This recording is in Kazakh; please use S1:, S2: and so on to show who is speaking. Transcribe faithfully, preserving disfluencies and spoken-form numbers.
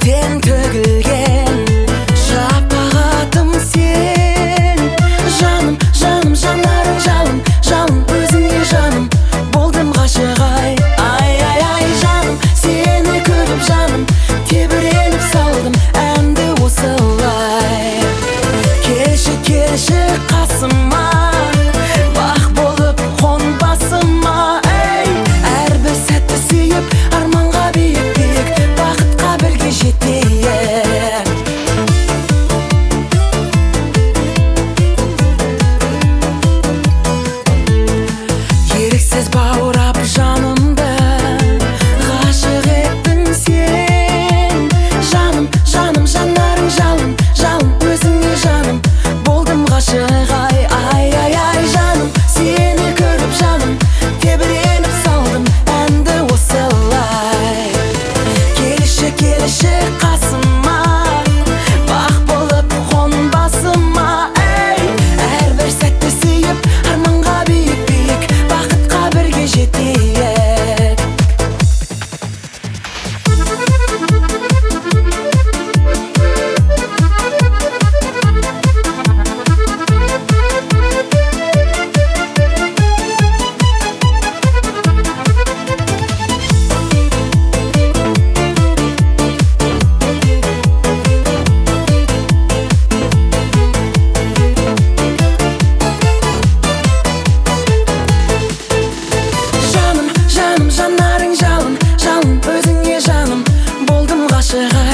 S1: тең төгілген шапағатым сен. Жаным, жаным, жанарың жалын, жалын өзіңе жаным, болдым ғашық ай. Ай, ай, ай, жаным, сені көріп жаным, тебіреніп салдым әнді осылай. Келші, келші қасыма, бақ болып қонбасыма, ей. Әрбір сәтті сүйіп, арманға биік-биік, бақытқа бірге жетейік. Еріксіз баурап жанымды ғашық еттің сен. Жаным, жаным, жанарың жалын, жалын өзіңе жаным, болдым ғашық ай. Ай, ай, ай, жаным, сені көріп жаным, тебіреніп салдым әнді осылай. Келші, келші қасыма, бақ болып қонбасыма, ей. Әрбір сәтті сүйіп, арманға биік-биік, бақытқа бірге жетейік. Жаным, жаным, жанарың жалын, жалын өзіңе жаным, болдым ғашық ай.